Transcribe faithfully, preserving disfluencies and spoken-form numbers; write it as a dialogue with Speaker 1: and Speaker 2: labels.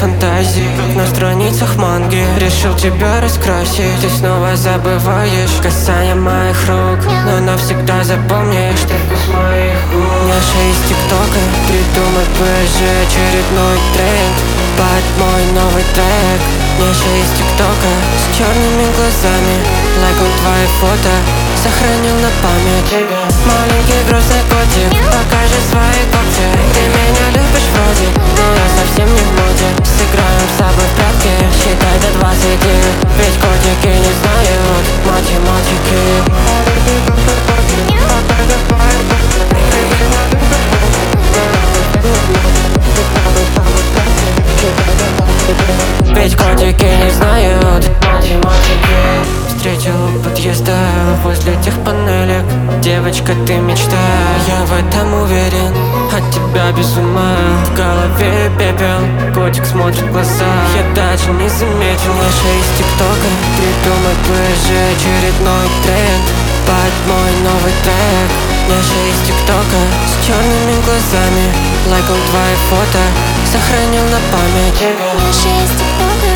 Speaker 1: фантазии, как на страницах манги. Решил тебя раскрасить, ты снова забываешь касание моих рук, но навсегда запомнишь только с моих губ. Няша из ТикТока, придумай позже очередной тренд под мой новый трек. Няша из ТикТока с черными глазами, лайкал твои фото, сохранил на память тебя. Маленький грустный котик, покажи свои когти. Ты меня любишь вроде, но я совсем не в моде. Сыграем с тобой в прятки, считай до двадцати. Ведь котики не знают математики. Ведь котики не знают математики. Встретил у подъезда возле тех панелек. Девочка, ты мечта, я в этом уверен. От тебя без ума, в голове пепел. Котик смотрит в глаза, я даже не заметил. Няша из ТикТока, придумай позже очередной тренд под мой новый трек. Няша из ТикТока с черными глазами, лайкал твои фото, сохранил на память тебя.
Speaker 2: Няша из ТикТока.